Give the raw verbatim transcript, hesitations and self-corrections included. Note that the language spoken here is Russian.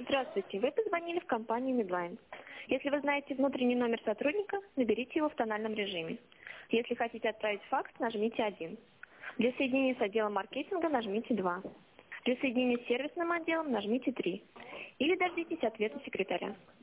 Здравствуйте, вы позвонили в компанию Медлайн. Если вы знаете внутренний номер сотрудника, наберите его в тональном режиме. Если хотите отправить факс, нажмите один. Для соединения с отделом маркетинга нажмите два. Для соединения с сервисным отделом нажмите три. Или дождитесь ответа секретаря.